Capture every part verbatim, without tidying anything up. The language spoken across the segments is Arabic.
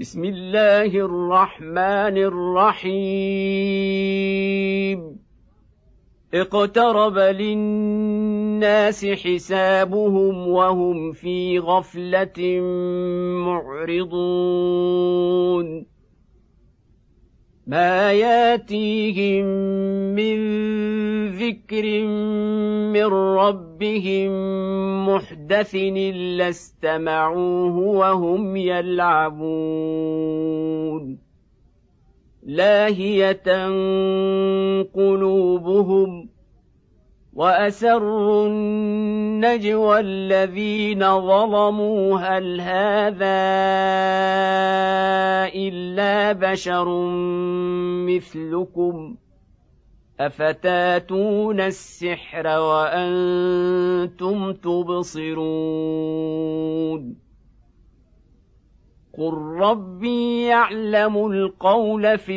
بسم الله الرحمن الرحيم اقترب للناس حسابهم وهم في غفلة معرضون ما ياتيهم من ذكر من ربهم محدث إلا استمعوه وهم يلعبون لاهية قلوبهم وأسروا النجوى الذين ظلموا هل هذا إلا بشر مثلكم أفتاتون السحر وأنتم تبصرون قل ربي يعلم القول في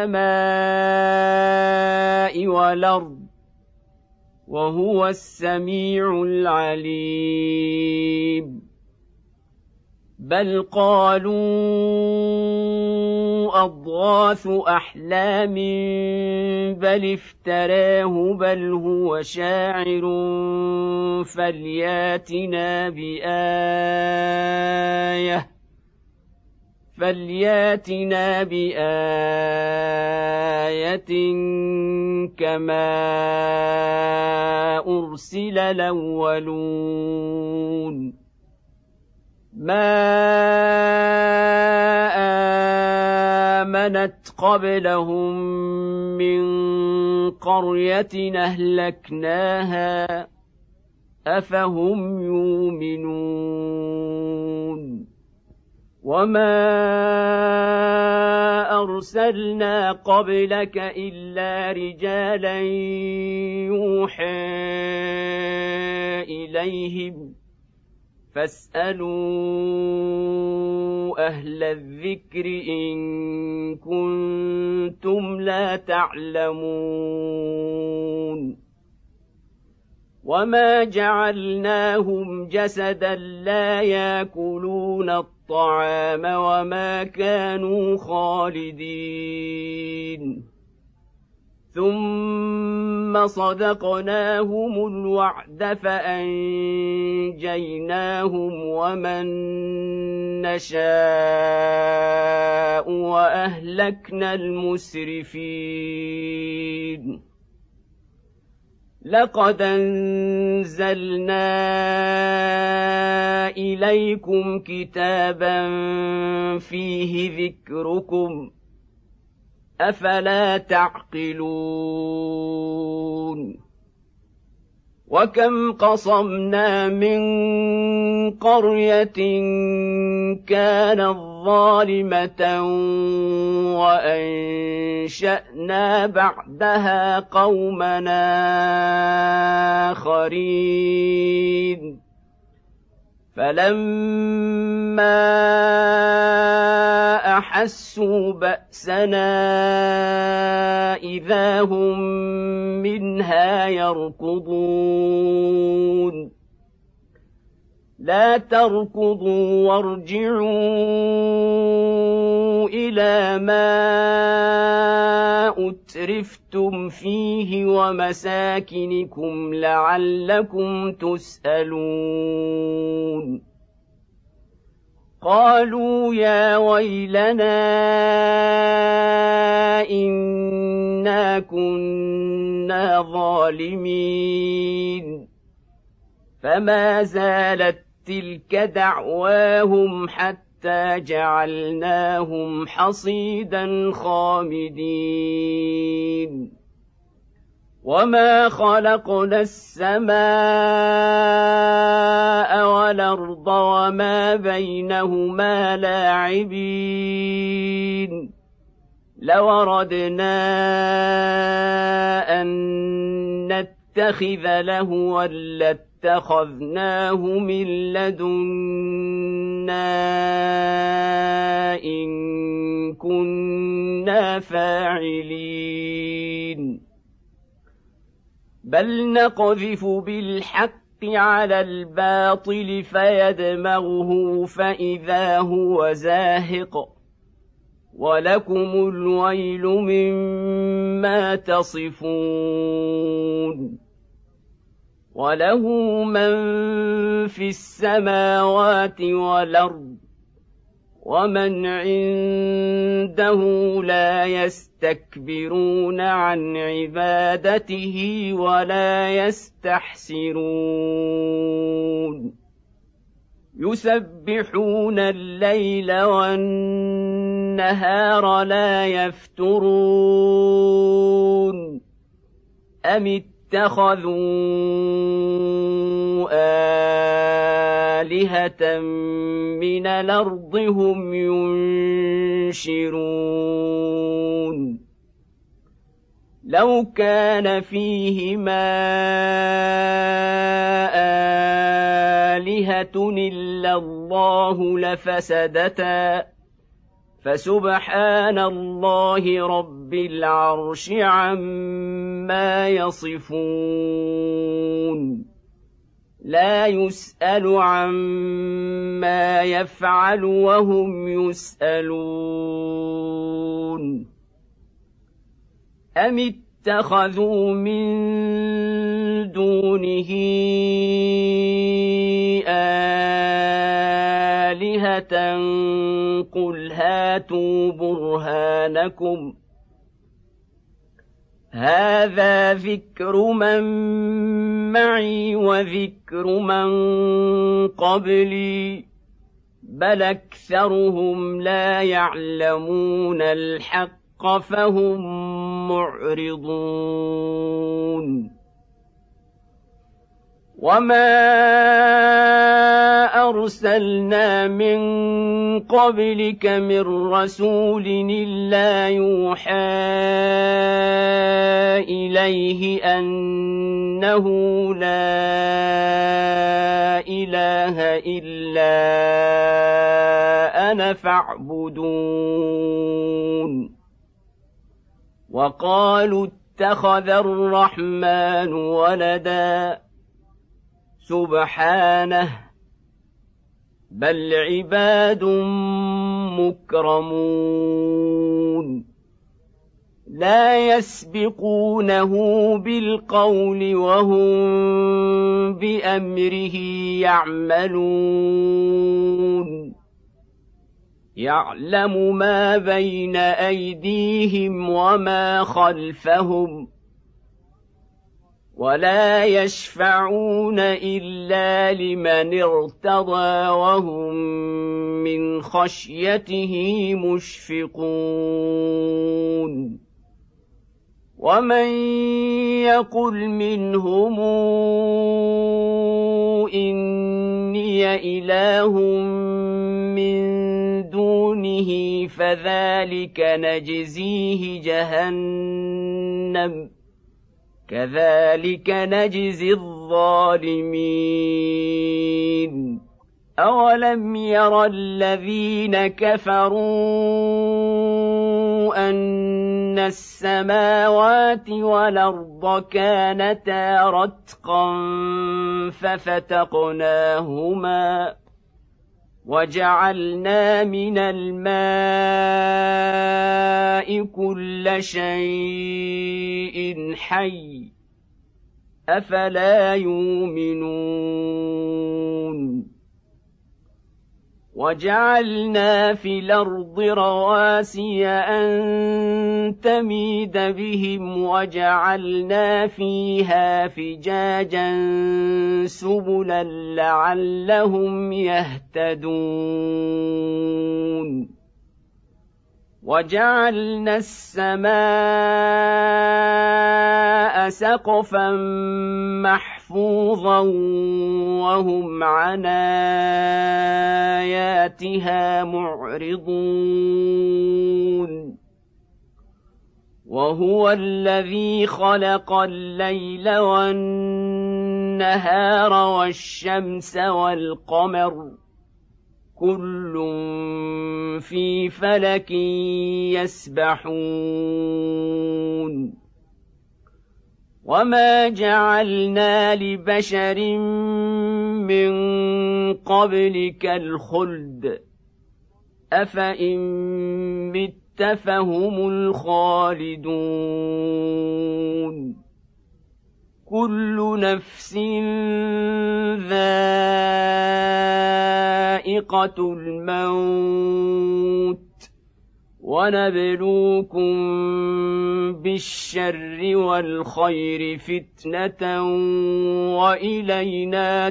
السماء والأرض وهو السميع العليم بل قالوا أضغاث أحلام بل افتراه بل هو شاعر فلياتنا بآية فلياتنا بآية كما أرسل الأولون ما آمنت قبلهم من قرية أهلكناها أفهم يؤمنون وما أرسلنا قبلك إلا رجالا يوحى إليهم فاسألوا أهل الذكر إن كنتم لا تعلمون وما جعلناهم جسدا لا يأكلون الطعام وما كانوا خالدين ثم صدقناهم الوعد فأنجيناهم ومن نشاء وأهلكنا المسرفين لقد أنزلنا إليكم كتابا فيه ذكركم أفلا تعقلون وكم قصمنا من قرية كانت ظالمة وأنشأنا بعدها قومنا آخرين فلما أحسوا بأسنا إذا هم منها يركضون لا تركضوا وارجعوا إلى ما أترفتم فيه ومساكنكم لعلكم تسألون قالوا يا ويلنا إنا كنا ظالمين فما زالت تلك دعواهم حتى جعلناهم حصيدا خامدين وما خلقنا السماء والأرض وما بينهما لاعبين لو أردنا أن نتخذ لهوا لاتخذناه من لدنا إن كنا فاعلين بل نقذف بالحق على الباطل فيدمغه فإذا هو زاهق وَلَكُمُ الْوَيْلُ مِمَّا تَصِفُونَ وَلَهُ مَن فِي السَّمَاوَاتِ وَالْأَرْضِ وَمَنْ عِندَهُ لَا يَسْتَكْبِرُونَ عَنْ عِبَادَتِهِ وَلَا يَسْتَحْسِرُونَ يُسَبِّحُونَ اللَّيْلَ وَالنَّهَارَ لَا يَفْتُرُونَ أَمِ اتَّخَذُوا آلِهَةً مِّنَ الْأَرْضِ هُمْ يُنشِرُونَ لَوْ كَانَ فِيهِمَا آلِهَةٌ إِلَّا اللَّهُ لَفَسَدَتَا فَسُبْحَانَ اللَّهِ رَبِّ الْعَرْشِ عَمَّا يَصِفُونَ لَا يُسْأَلُ عَمَّا يَفْعَلُ وَهُمْ يُسْأَلُونَ أَمِ اتَّخَذُوا مِن دُونِهِ آلِهَةً قُلْ هَاتُوا بُرْهَانَكُمْ هَٰذَا ذِكْرُ مَن مَّعِي وَذِكْرُ مَن قَبْلِي بَلْ أَكْثَرُهُمْ لَا يَعْلَمُونَ الْحَقَّ فَهُمْ مُعْرِضُونَ وَمَا أَرْسَلْنَا مِن قَبْلِكَ مِن رَّسُولٍ إِلَّا يُوحَىٰ إِلَيْهِ أَنَّهُ لَا إِلَٰهَ إِلَّا أَنَا فَاعْبُدُونِ وَقَالُوا اتَّخَذَ الرَّحْمَٰنُ وَلَدًا سُبْحَانَهُ بَلْ عِبَادٌ مُّكْرَمُونَ لَا يَسْبِقُونَهُ بِالْقَوْلِ وَهُم بِأَمْرِهِ يَعْمَلُونَ يَعْلَمُ مَا بَيْنَ أَيْدِيهِمْ وَمَا خَلْفَهُمْ وَلَا يَشْفَعُونَ إِلَّا لِمَنِ ارْتَضَىٰ وَهُم مِّنْ خَشْيَتِهِ مُشْفِقُونَ وَمَن يَقُلْ مِنْهُمْ إِنِّي إِلَٰهٌ مِّن دُونِهِ فَذَٰلِكَ نَجْزِيهِ جَهَنَّمَ كَذَٰلِكَ نَجْزِي الظَّالِمِينَ أَوَلَمْ يَرَ الَّذِينَ كَفَرُوا أَنَّ السَّمَاوَاتِ وَالْأَرْضَ كَانَتَا رَتْقًا فَفَتَقْنَاهُمَا وَجَعَلْنَا مِنَ الْمَاءِ كُلَّ شَيْءٍ حَيٍّ أَفَلَا يُؤْمِنُونَ وَجَعَلْنَا فِي الْأَرْضِ رَوَاسِيَ أَن تَمِيدَ بِهِمْ وَجَعَلْنَا فِيهَا فِجَاجًا سُبُلًا لَّعَلَّهُمْ يَهْتَدُونَ وَجَعَلْنَا السَّمَاءَ سَقْفًا مَّحْفُوظًا وَهُمْ عَنْ آيَاتِهَا مُعْرِضُونَ وَهُوَ الَّذِي خَلَقَ اللَّيْلَ وَالنَّهَارَ وَالشَّمْسَ وَالْقَمَرَ كُلٌّ فِي فَلَكٍ يَسْبَحُونَ وَمَا جَعَلْنَا لِبَشَرٍ مِّن قَبْلِكَ الْخُلْدَ أَفَإِن مِّتَّ فهم الخالدون كل نفس ذائقة الموت ونبلوكم بالشر والخير فتنة وإلينا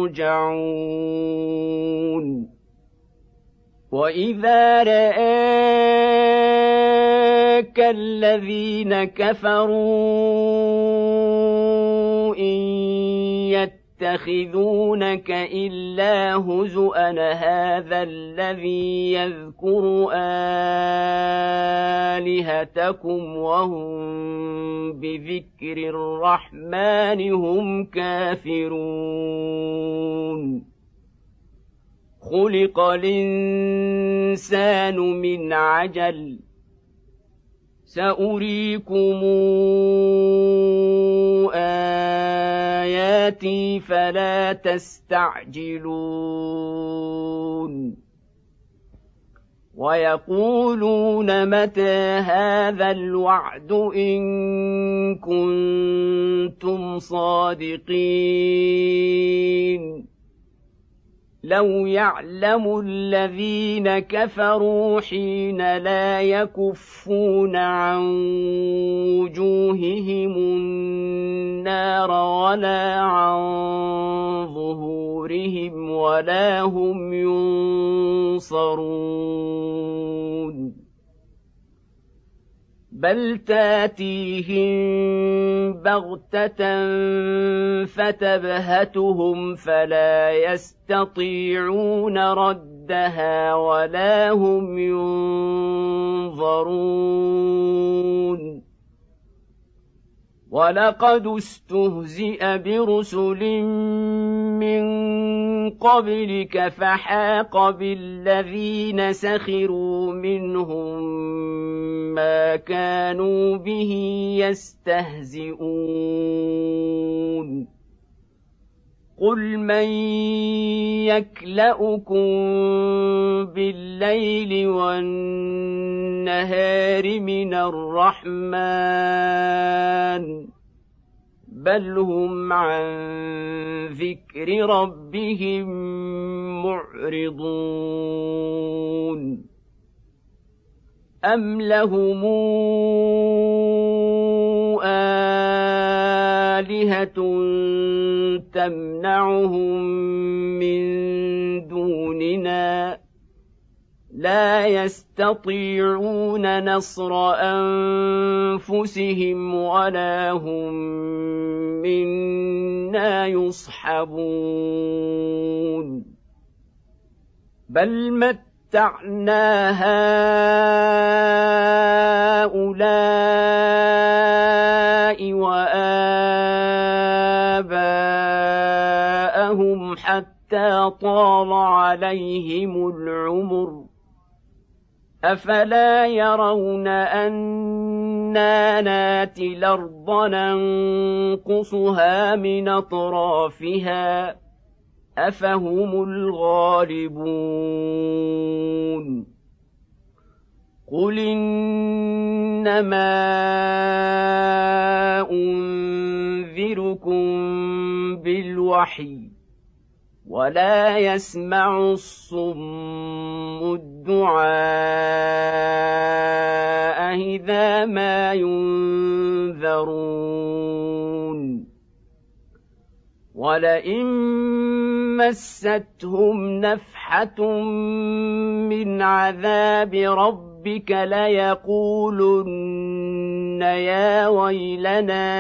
ترجعون وإذا رآك الذين كفروا إن يتخذونك إلا هزؤا هذا الذي يذكر آلهتكم وهم بذكر الرحمن هم كافرون خلق الإنسان من عجل سأريكم آياتي فلا تستعجلون ويقولون متى هذا الوعد إن كنتم صادقين لو يعلم الذين كفروا حين لا يكفون عن وجوههم النار ولا عن ظهورهم ولا هم ينصرون بل تاتيهم بغتة فتبهتهم فلا يستطيعون ردها ولا هم ينظرون ولقد استهزئ برسل من قبلك فحاق بالذين سخروا منهم ما كانوا به يستهزئون قل من يكلؤكم بالليل والنهار من الرحمن بل هم عن ذكر ربهم معرضون أم لهم آلهة تمنعهم من دوننا لا يستطيعون نصر أنفسهم ولا هم منا يصحبون بل متعنا هؤلاء وآباءهم حتى طال عليهم العمر أفلا يرون أنا ناتي الأرض ننقصها من أطرافها أفهم الغالبون قل إنما أنذركم بالوحي ولا يسمع الصم الدعاء إذا ما ينذرون ولئن مستهم نفحة من عذاب ربك ليقولن يا ويلنا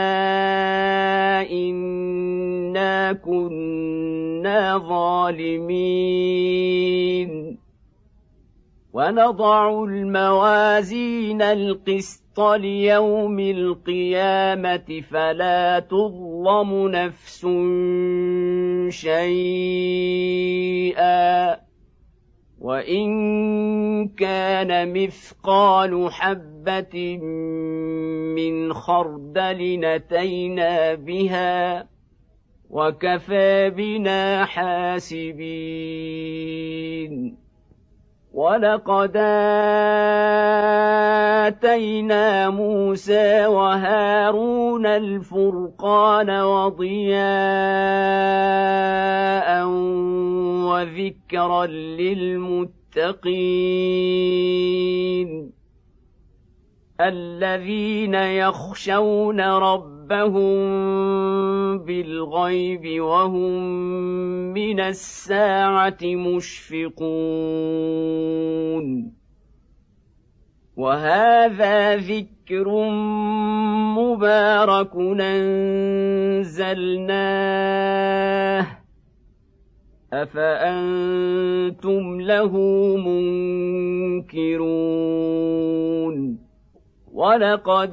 إنا كنا ظالمين ونضع الموازين القسط ليوم القيامة فلا تظلم نفس شيئا وإن كان مثقال حبة من خردل أتينا بها وكفى بنا حاسبين ولقد آتينا موسى وهارون الفرقان وضياء وذكرا للمتقين الذين يخشون ربهم بالغيب وهم من الساعة مشفقون وهذا ذكر مبارك أنزلناه أفأنتم له منكرون ولقد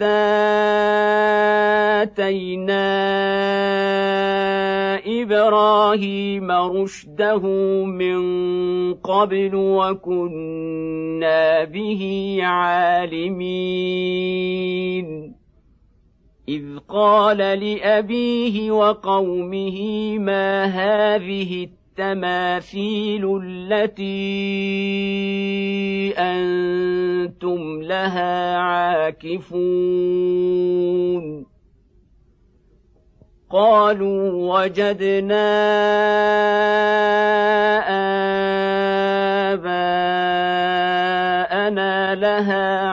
آتينا إبراهيم رشده من قبل وكنا به عالمين إذ قال لأبيه وقومه ما هذه التماثيل التي أنتم لها عاكفون قالوا وجدنا آباءنا لها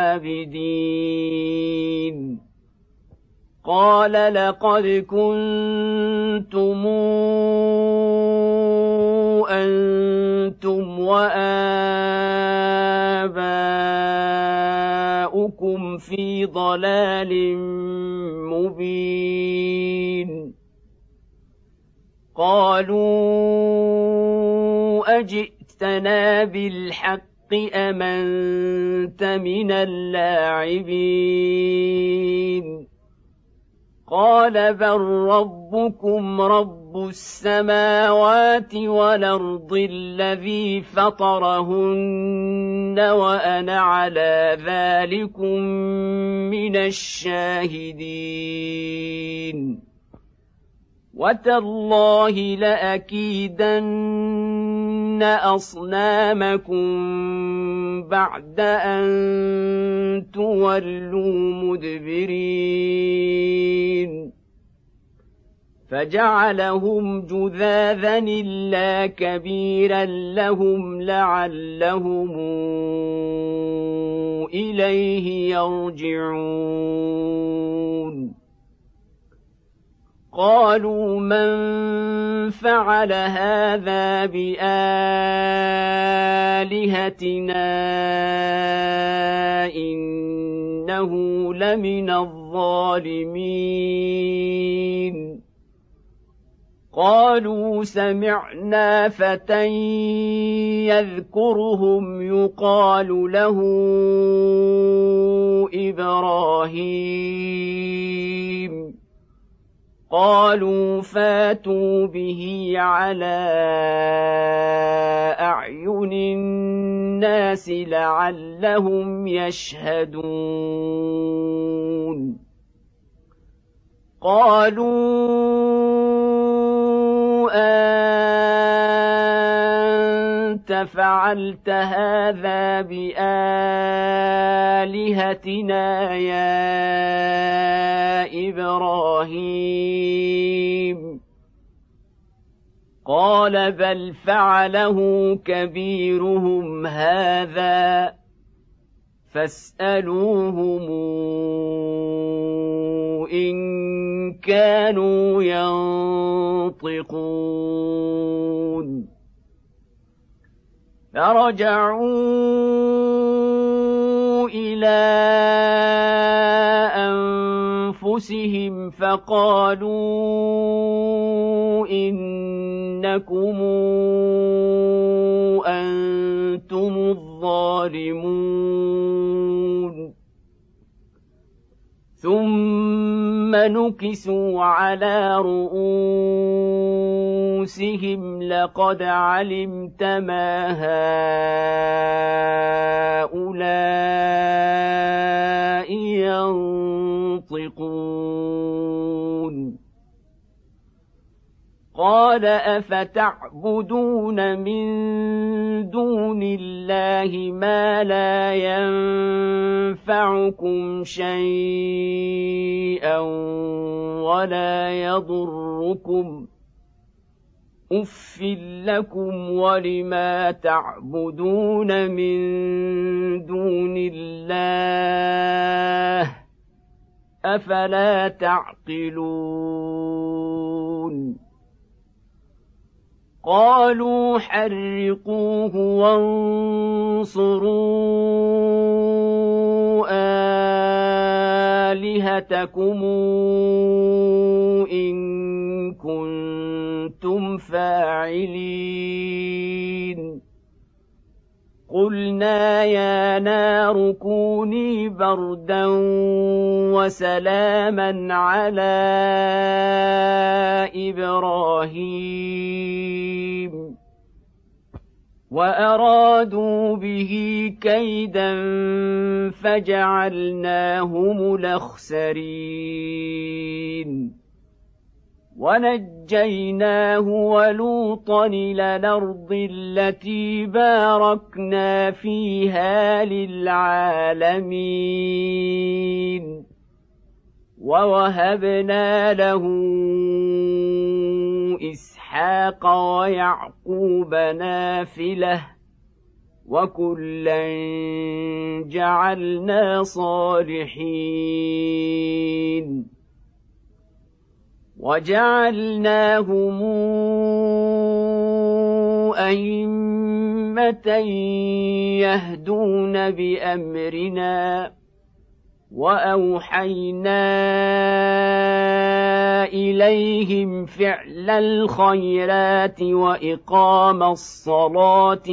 عابدين قال لقد كنتم أنتم وآباؤكم في ضلال مبين قالوا أجئتنا بالحق أم أنت من اللاعبين قال بل ربكم رب السماوات والأرض الذي فطرهن وأنا على ذلكم من الشاهدين وتالله لأكيدن أصنامكم بعد أن تولوا مدبرين فجعلهم جذاذا إلا كبيرا لهم لعلهم إليه يرجعون قالوا من فعل هذا بآلهتنا إنه لمن الظالمين قالوا سمعنا فتى يذكرهم يقال له إبراهيم قالوا فاتوا به على أعين الناس لعلهم يشهدون قالوا أنت فعلت هذا بآلهتنا يا إبراهيم قال بل فعله كبيرهم هذا فاسألوهم إن كانوا ينطقون فرجعوا إلى أنفسهم فقالوا إنكم أنتم الظالمون ثم نكسوا على رؤوسهم لقد علمت ما هؤلاء ينطقون قال قال أفتعبدون من دون الله ما لا ينفعكم شيئا ولا يضركم أف لكم ولما تعبدون من دون الله أفلا تعقلون قالوا حرقوه وانصروا آلهتكم إن كنتم فاعلين قلنا يا نار كوني بردا وسلاما على إبراهيم وأرادوا به كيدا فجعلناهم الأخسرين ونجيناه ولوطا إلى الأرض التي باركنا فيها للعالمين ووهبنا له إسحاق ويعقوب نافلة وكلا جعلنا صالحين وجعلناهم أئمة يهدون بأمرنا وأوحينا إليهم فعل الخيرات وإقام الصلاة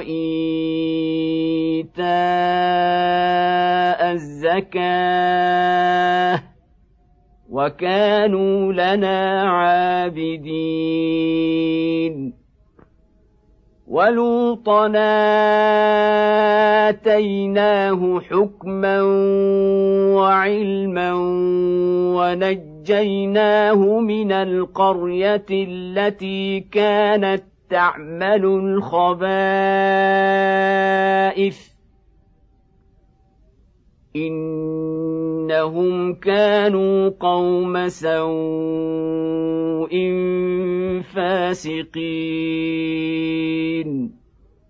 وإيتاء الزكاة وكانوا لنا عابدين ولوطا آتيناه حكما وعلما ونجيناه من القرية التي كانت تعمل الخبائث إنهم كانوا قوم سوء فاسقين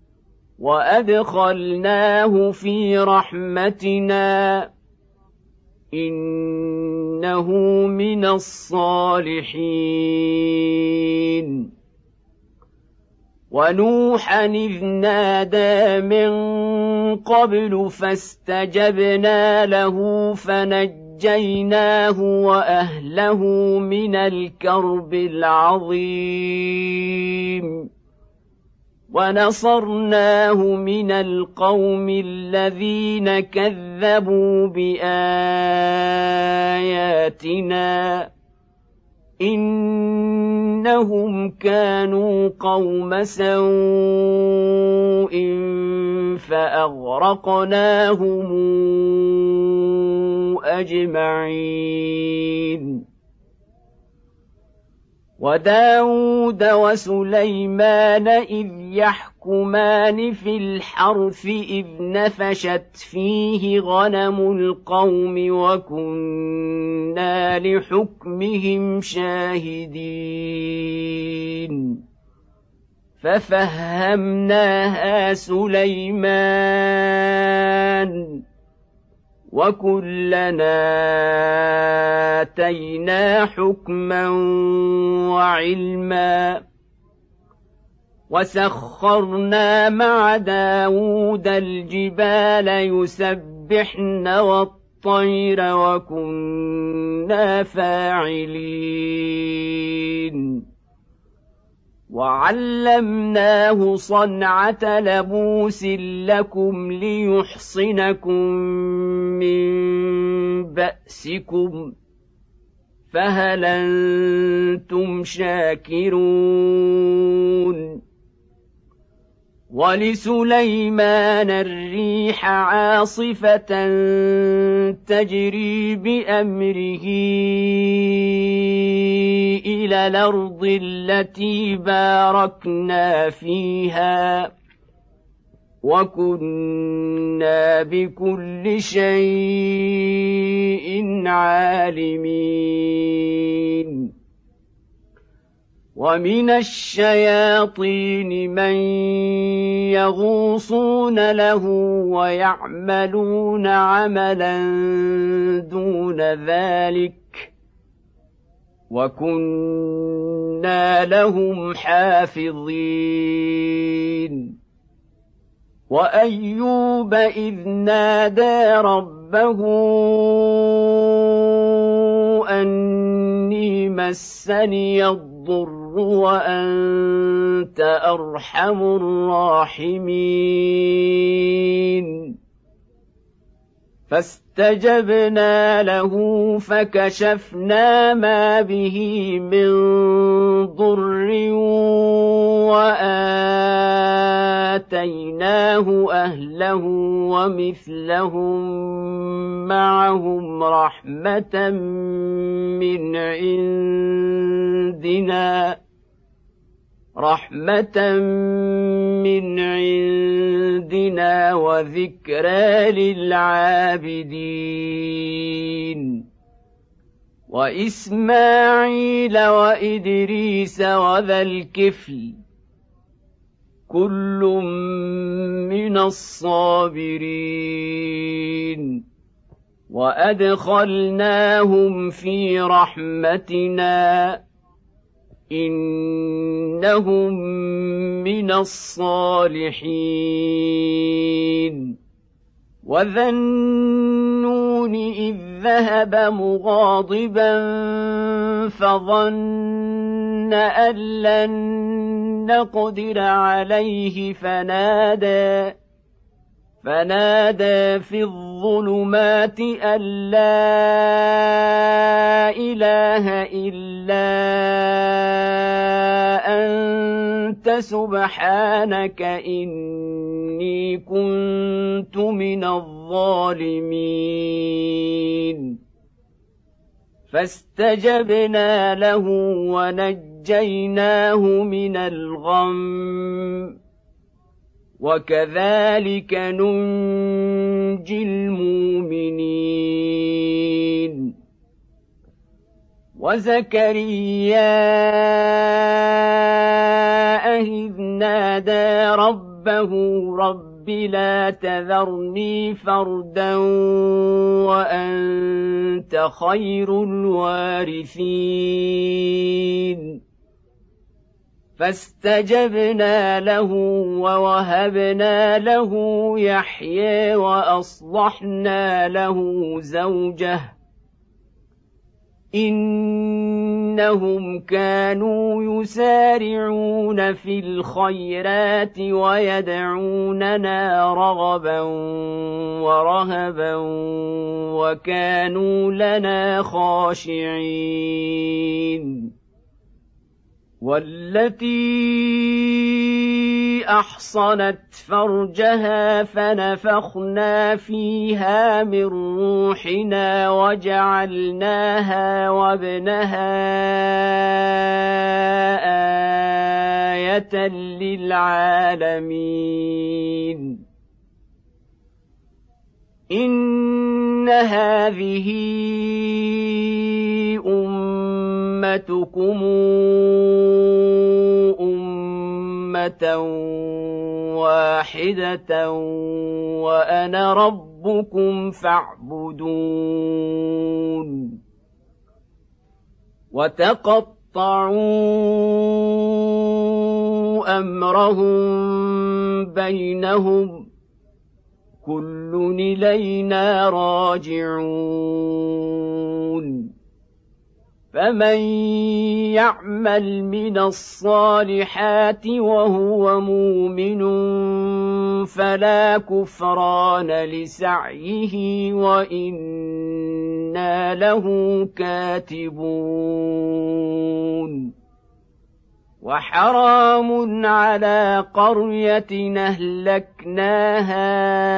وأدخلناه في رحمتنا إنه من الصالحين ونوحا إذ نادى من قبل فاستجبنا له فنجيناه وأهله من الكرب العظيم ونصرناه من القوم الذين كذبوا بآياتنا إنهم كانوا قوم سوء فأغرقناهم أجمعين وداود وسليمان إذ يحكمان في الحرث إذ نفشت فيه غنم القوم وكنا لحكمهم شاهدين ففهمناها سليمان وكلنا آتينا حكما وعلما وسخرنا مع داود الجبال يسبحن والطير وكنا فاعلين وعلمناه صنعة لبوس لكم ليحصنكم من بأسكم فهل أنتم شاكرون وَلِسُلَيْمَانَ الرِّيحَ عَاصِفَةً تَجْرِي بِأَمْرِهِ إِلَى الْأَرْضِ الَّتِي بَارَكْنَا فِيهَا وَكُنَّا بِكُلِّ شَيْءٍ عَالِمِينَ وَمِنَ الشَّيَاطِينِ مَن يَغُوصُونَ لَهُ وَيَعْمَلُونَ عَمَلًا دُونَ ذَلِكَ وَكُنَّا لَهُمْ حَافِظِينَ وَأَيُّوبَ إِذْ نَادَىٰ رَبَّهُ أَنِّي مَسَّنِيَ الضُّرُّ وَأَنتَ أَرْحَمُ الرَّاحِمِينَ فَاسْتَجَبْنَا لَهُ فَكَشَفْنَا مَا بِهِ مِن ضُرٍّ وَآتَيْنَاهُ أَهْلَهُ وَمِثْلَهُم مَّعَهُمْ رَحْمَةً مِّنْ عِندِنَا رَحْمَةً مِّنْ عِندِنَا وَذِكْرَىٰ لِلْعَابِدِينَ وَإِسْمَاعِيلَ وَإِدْرِيسَ وَذَا الْكِفْلِ كُلٌّ مِّنَ الصَّابِرِينَ وَأَدْخَلْنَاهُمْ فِي رَحْمَتِنَا إِنَّهُم مِّنَ الصَّالِحِينَ وَذَا النُّونِ إِذ ذَّهَبَ مُغَاضِبًا فَظَنَّ أَن لَّن نَّقْدِرَ عَلَيْهِ فَنَادَىٰ فَنَادَىٰ فِي الظُّلُمَاتِ أَن لَّا إِلَٰهَ إِلَّا أَنتَ سُبْحَانَكَ إِنِّي كُنتُ مِنَ الظَّالِمِينَ فَاسْتَجَبْنَا لَهُ وَنَجَّيْنَاهُ مِنَ الْغَمِّ وَكَذَلِكَ نُنجِي الْمُؤْمِنِينَ وَزَكَرِيَّا إِذْ نَادَىٰ رَبَّهُ رَبِّ لَا تَذَرْنِي فَرْدًا وَأَنتَ خَيْرُ الْوَارِثِينَ فَاسْتَجَبْنَا لَهُ وَوَهَبْنَا لَهُ يَحْيَىٰ وَأَصْلَحْنَا لَهُ زَوْجَهُ إِنَّهُمْ كَانُوا يُسَارِعُونَ فِي الْخَيْرَاتِ وَيَدْعُونَنَا رَغَبًا وَرَهَبًا وَكَانُوا لَنَا خَاشِعِينَ وَالَّتِي أَحْصَنَتْ فَرْجَهَا فَنَفَخْنَا فِيهَا مِن رُّوحِنَا وَجَعَلْنَاهَا وَابْنَهَا آيَةً لِّلْعَالَمِينَ إِنَّ هَٰذِهِ أُمَّتُكُمْ أُمَّةً وَاحِدَةً وَأَنَا رَبُّكُمْ فَاعْبُدُونِ وَتَقَطَّعُوا أَمْرَهُم بَيْنَهُمْ كُلٌّ إِلَيْنَا رَاجِعُونَ فَمَن يَعْمَلْ مِنَ الصَّالِحَاتِ وَهُوَ مُؤْمِنٌ فَلَا كُفْرَانَ لِسَعْيِهِ وَإِنَّا لَهُ كَاتِبُونَ وحرام على قرية أهلكناها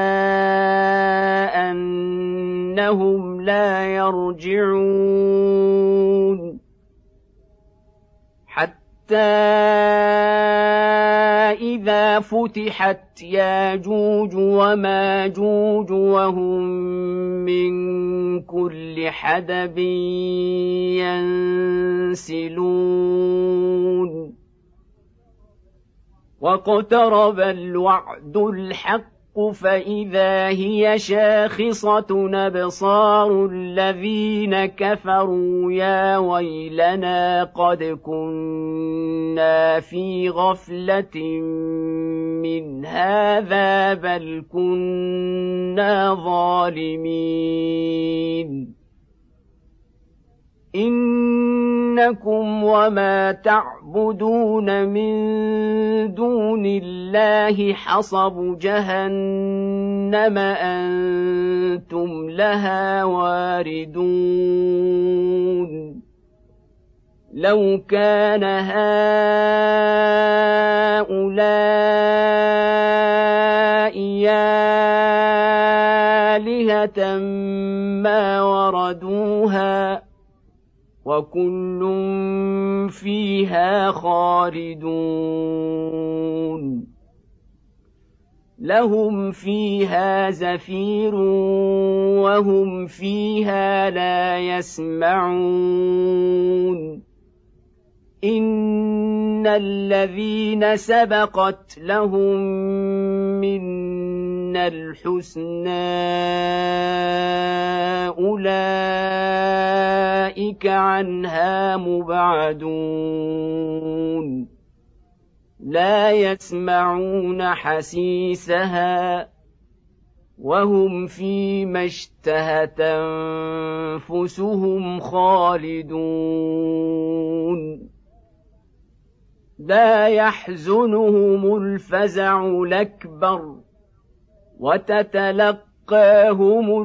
أنهم لا يرجعون حتى إذا فتحت ياجوج وماجوج وهم من كل حدب ينسلون واقترب الوعد الحق فإذا هي شاخصة أبصار الذين كفروا يا ويلنا قد كنا في غفلة من هذا بل كنا ظالمين إنكم وما تعبدون من دون الله حصب جهنم أنتم لها واردون لو كان هؤلاء آلهة ما وردوها وكل فيها خالدون لهم فيها زفير وهم فيها لا يسمعون إن الذين سبقت لهم منا الحسنى أولئك عنها مبعدون لا يسمعون حسيسها وهم فيما اشتهت أنفسهم خالدون لا يحزنهم الفزع الأكبر وتتلقاهم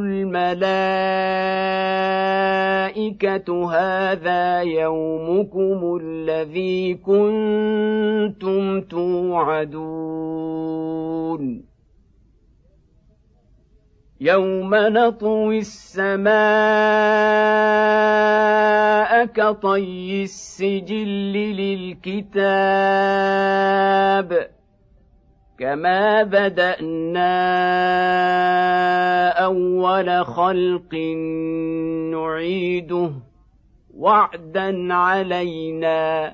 الملائكة هذا يومكم الذي كنتم توعدون يوم نطوي السماء كطي السجل للكتاب كما بدأنا أول خلق نعيده وعدا علينا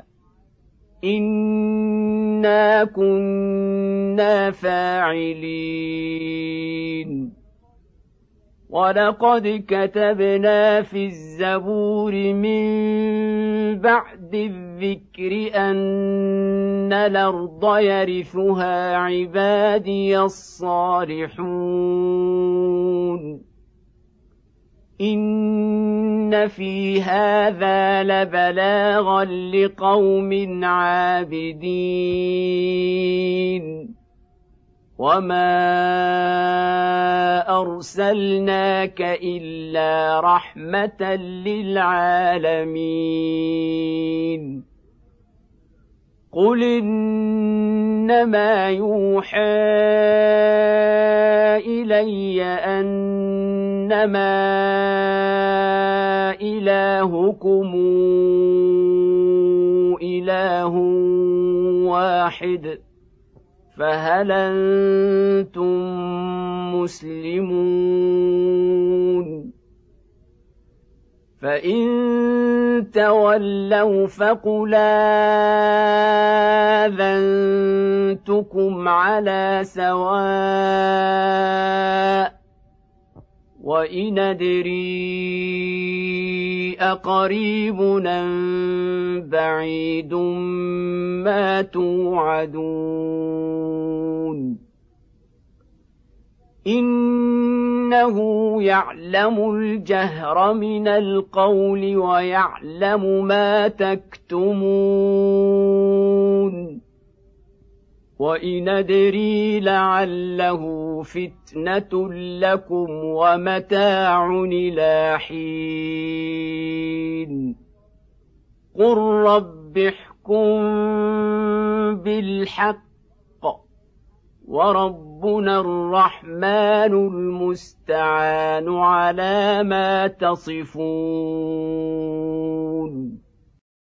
إنا كنا فاعلين ولقد كتبنا في الزبور من بعد الذكر أن الأرض يرثها عبادي الصالحون إن في هذا لبلاغا لقوم عابدين وما أرسلناك إلا رحمة للعالمين قل إنما يوحى إلي أنما إلهكم إله واحد فهل أنتم مسلمون فإن تولوا فقل آذنتكم على سواء وإن أدري أقريب أم بعيد ما توعدون إنه يعلم الجهر من القول ويعلم ما تكتمون وإن أدري لعله فتنة لكم ومتاع إلى حين قل رب احكم بالحق وربنا الرحمن المستعان على ما تصفون.